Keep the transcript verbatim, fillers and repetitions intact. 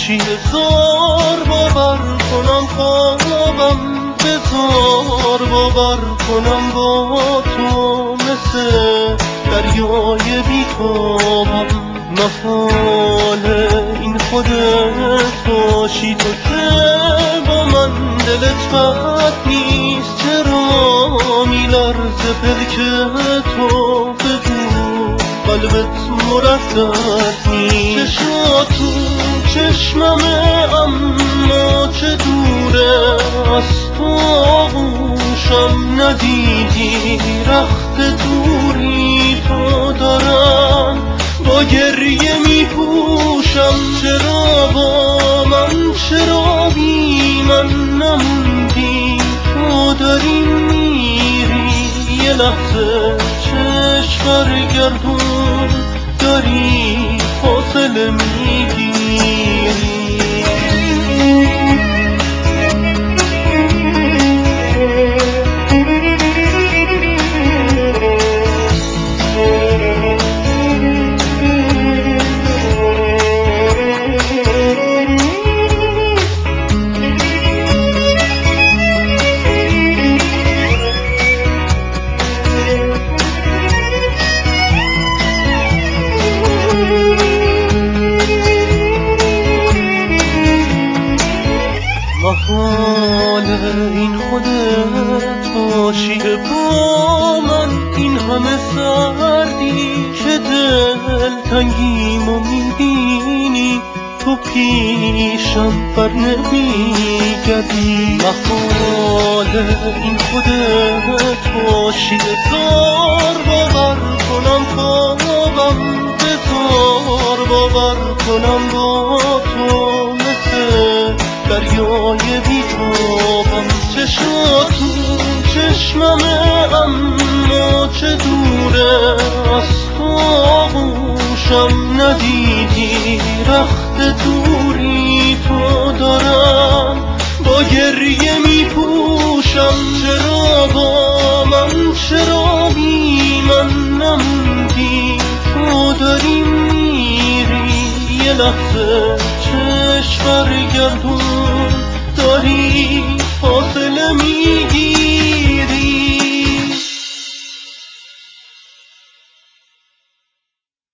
باشی هزار باور کنم خوابم، هزار باور کنم با تو مثل دریای بیتابم. محاله این خودت باشی تو که با من دلت بد نیست، چرا میلرزه پلک تو؟ بگو قلبت مردد نیست. چشمات تو چشممه اما چه دوره از تو آغوشم، ندیدی رخت دوری تو دارم با گریه میپوشم. چرا با من، چرا بی من نموندی؟ تو داری میری یه لحظه چشم برگردون، داری فاصله میگیری. محاله این خودت باشی با من، این همه سردی که دل تنگیمو میبینی تو پیشم بر نمیگردی. محاله این خودت باشی هزار باور کنم خوابم، هزار باور کنم با تو مثل دریای بیتابم. چشمات تو چشممه اما چه دوره از تو آغوشم، ندیدی رخت دوری تو دارم با گریه میپوشم. چرا با من، چرا بی من نموندی؟ تو داری میری یه لحظه چشم برگردون، داری